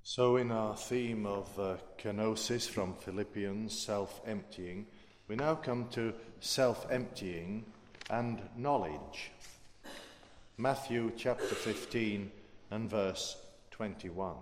So in our theme of kenosis from Philippians, self-emptying, we now come to self-emptying and knowledge. Matthew chapter 15 and verse 21.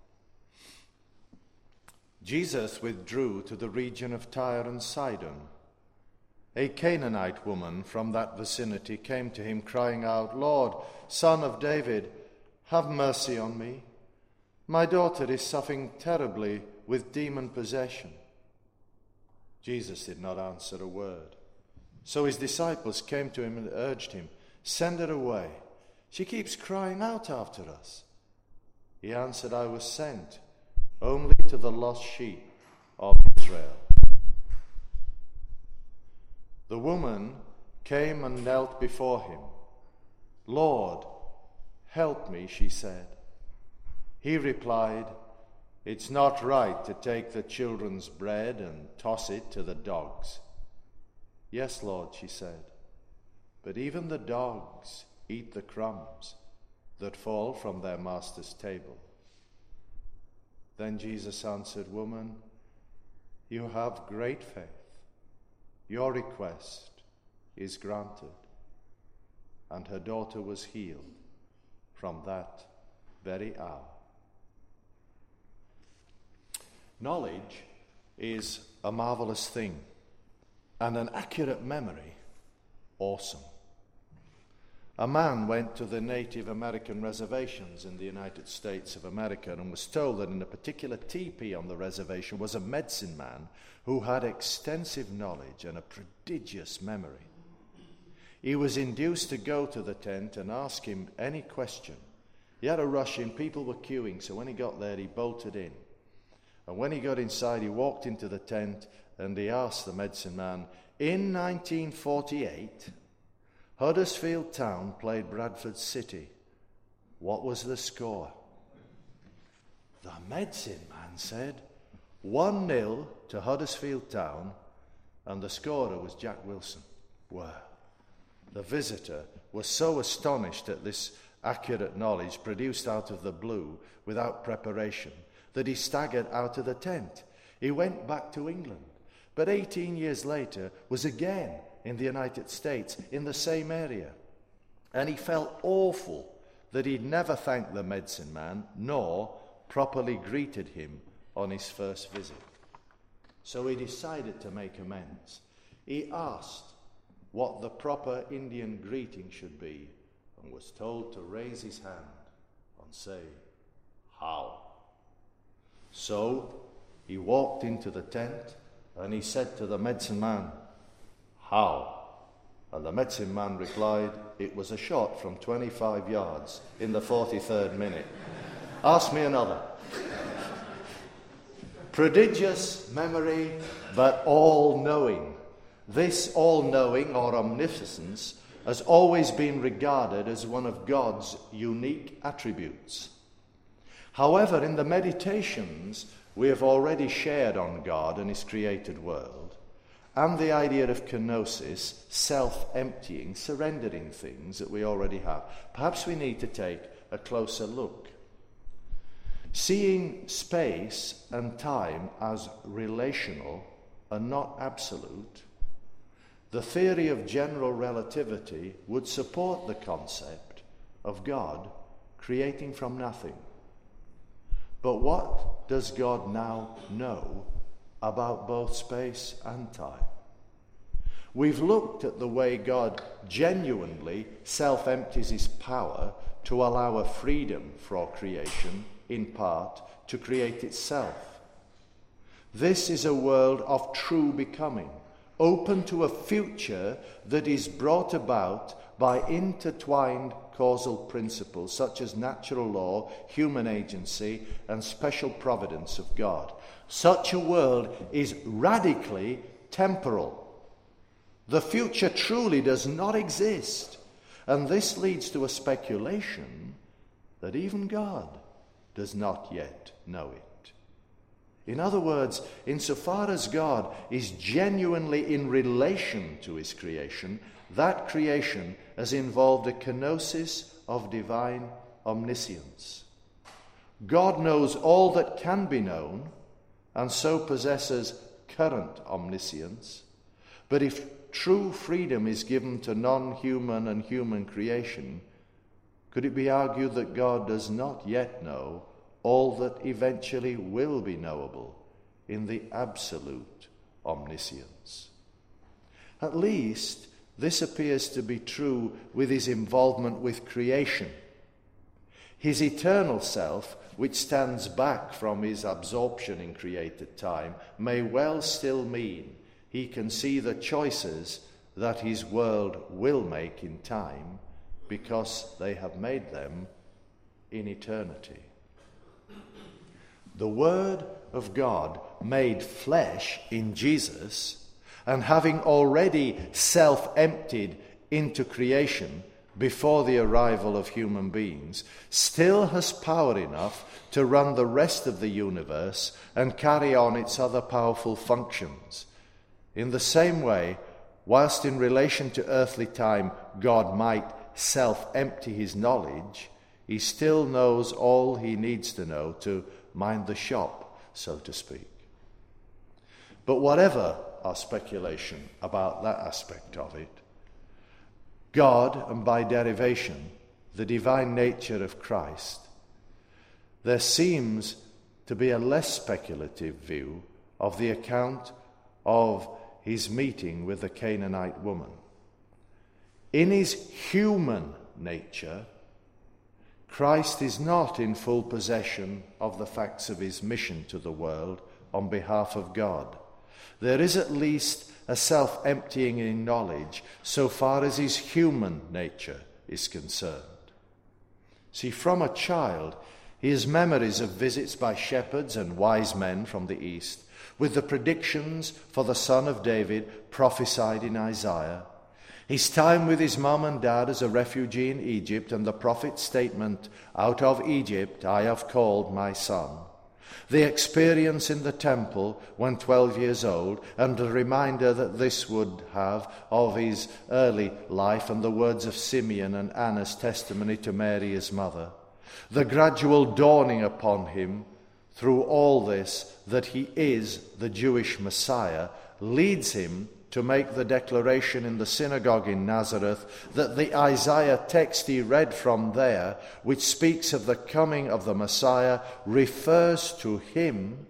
Jesus withdrew to the region of Tyre and Sidon. A Canaanite woman from that vicinity came to him crying out, "Lord, Son of David, have mercy on me. My daughter is suffering terribly with demon possession." Jesus did not answer a word. So his disciples came to him and urged him, "Send her away. She keeps crying out after us." He answered, "I was sent only to the lost sheep of Israel." The woman came and knelt before him. "Lord, help me," she said. He replied, "It's not right to take the children's bread and toss it to the dogs." "Yes, Lord," she said, "but even the dogs eat the crumbs that fall from their master's table." Then Jesus answered, "Woman, you have great faith. Your request is granted." And her daughter was healed from that very hour. Knowledge is a marvelous thing, and an accurate memory, awesome. A man went to the Native American reservations in the United States of America and was told that in a particular teepee on the reservation was a medicine man who had extensive knowledge and a prodigious memory. He was induced to go to the tent and ask him any question. He had to rush in, people were queuing, so when he got there he bolted in. And when he got inside, he walked into the tent and he asked the medicine man, "In 1948, Huddersfield Town played Bradford City. What was the score?" The medicine man said, 1-0 to Huddersfield Town, and the scorer was Jack Wilson. Wow. The visitor was so astonished at this accurate knowledge produced out of the blue without preparation that he staggered out of the tent. He went back to England, but 18 years later was again in the United States in the same area. And he felt awful that he'd never thanked the medicine man nor properly greeted him on his first visit. So he decided to make amends. He asked what the proper Indian greeting should be and was told to raise his hand and say, "How?" So he walked into the tent and he said to the medicine man, "How?" And the medicine man replied, "It was a shot from 25 yards in the 43rd minute. Ask me another." Prodigious memory, but all-knowing. This all-knowing or omniscience has always been regarded as one of God's unique attributes. However, in the meditations we have already shared on God and his created world, and the idea of kenosis, self-emptying, surrendering things that we already have, perhaps we need to take a closer look. Seeing space and time as relational and not absolute, the theory of general relativity would support the concept of God creating from nothing. But what does God now know about both space and time? We've looked at the way God genuinely self-empties his power to allow a freedom for creation, in part, to create itself. This is a world of true becoming, open to a future that is brought about by intertwined causal principles such as natural law, human agency, and special providence of God. Such a world is radically temporal. The future truly does not exist, and this leads to a speculation that even God does not yet know it. In other words, insofar as God is genuinely in relation to his creation, that creation has involved a kenosis of divine omniscience. God knows all that can be known, and so possesses current omniscience. But if true freedom is given to non-human and human creation, could it be argued that God does not yet know all that eventually will be knowable in the absolute omniscience? At least this appears to be true with his involvement with creation. His eternal self, which stands back from his absorption in created time, may well still mean he can see the choices that his world will make in time because they have made them in eternity. The Word of God made flesh in Jesus, and having already self-emptied into creation before the arrival of human beings, still has power enough to run the rest of the universe and carry on its other powerful functions. In the same way, whilst in relation to earthly time God might self-empty his knowledge, he still knows all he needs to know to mind the shop, so to speak. But whatever our speculation about that aspect of it, God, and by derivation, the divine nature of Christ, there seems to be a less speculative view of the account of his meeting with the Canaanite woman. In his human nature, Christ is not in full possession of the facts of his mission to the world on behalf of God. There is at least a self-emptying in knowledge so far as his human nature is concerned. See, from a child, he has memories of visits by shepherds and wise men from the east, with the predictions for the son of David prophesied in Isaiah. His time with his mum and dad as a refugee in Egypt, and the prophet's statement, "Out of Egypt I have called my son." The experience in the temple when 12 years old, and the reminder that this would have of his early life, and the words of Simeon and Anna's testimony to Mary his mother. The gradual dawning upon him through all this that he is the Jewish Messiah leads him to make the declaration in the synagogue in Nazareth that the Isaiah text he read from there, which speaks of the coming of the Messiah, refers to him.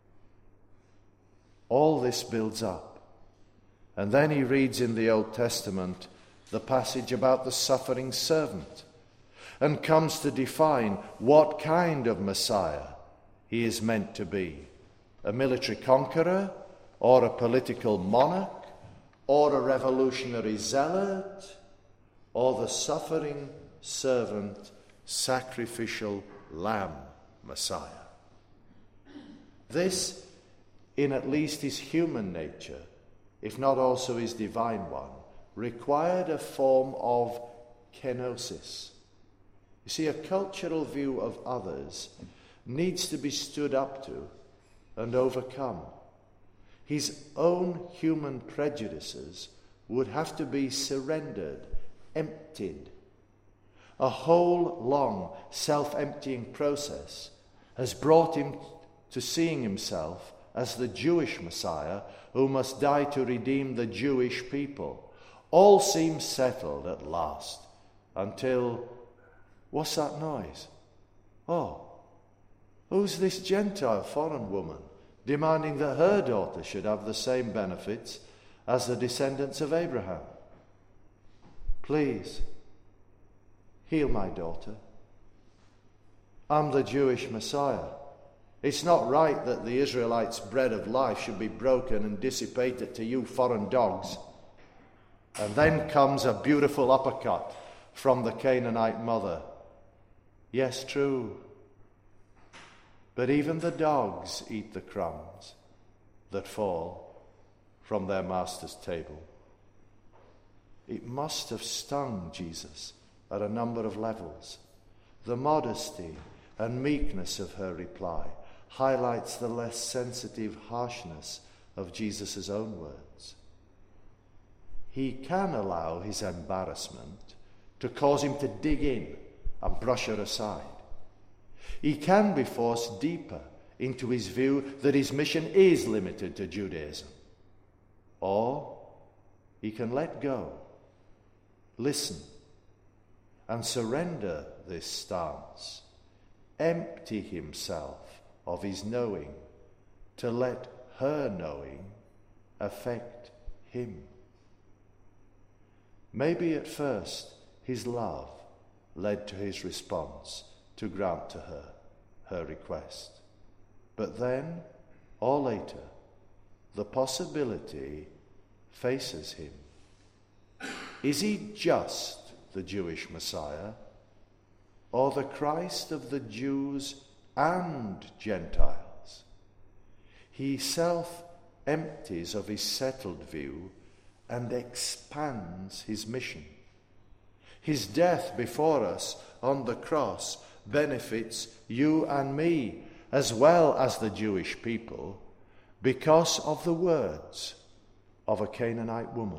All this builds up. And then he reads in the Old Testament the passage about the suffering servant, and comes to define what kind of Messiah he is meant to be. A military conqueror, or a political monarch, or a revolutionary zealot, or the suffering servant, sacrificial lamb Messiah. This, in at least his human nature, if not also his divine one, required a form of kenosis. You see, a cultural view of others needs to be stood up to and overcome. His own human prejudices would have to be surrendered, emptied. A whole long self-emptying process has brought him to seeing himself as the Jewish Messiah who must die to redeem the Jewish people. All seems settled at last until, what's that noise? Oh, who's this Gentile foreign woman demanding that her daughter should have the same benefits as the descendants of Abraham? Please, heal my daughter. I'm the Jewish Messiah. It's not right that the Israelites' bread of life should be broken and dissipated to you foreign dogs. And then comes a beautiful uppercut from the Canaanite mother. Yes, true. But even the dogs eat the crumbs that fall from their master's table. It must have stung Jesus at a number of levels. The modesty and meekness of her reply highlights the less sensitive harshness of Jesus' own words. He can allow his embarrassment to cause him to dig in and brush her aside. He can be forced deeper into his view that his mission is limited to Judaism. Or he can let go, listen, and surrender this stance, empty himself of his knowing to let her knowing affect him. Maybe at first his love led to his response to grant to her request. But then, or later, the possibility faces him. Is he just the Jewish Messiah, or the Christ of the Jews and Gentiles? He self-empties of his settled view and expands his mission. His death before us on the cross benefits you and me, as well as the Jewish people, because of the words of a Canaanite woman.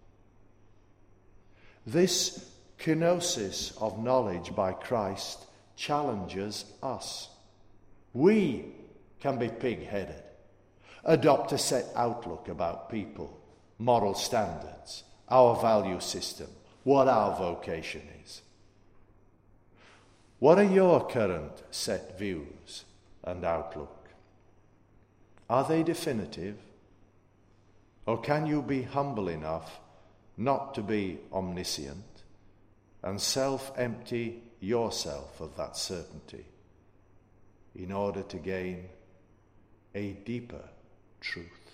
This kenosis of knowledge by Christ challenges us. We can be pig-headed, adopt a set outlook about people, moral standards, our value system, what our vocation is. What are your current set views and outlook? Are they definitive? Or can you be humble enough not to be omniscient and self-empty yourself of that certainty in order to gain a deeper truth?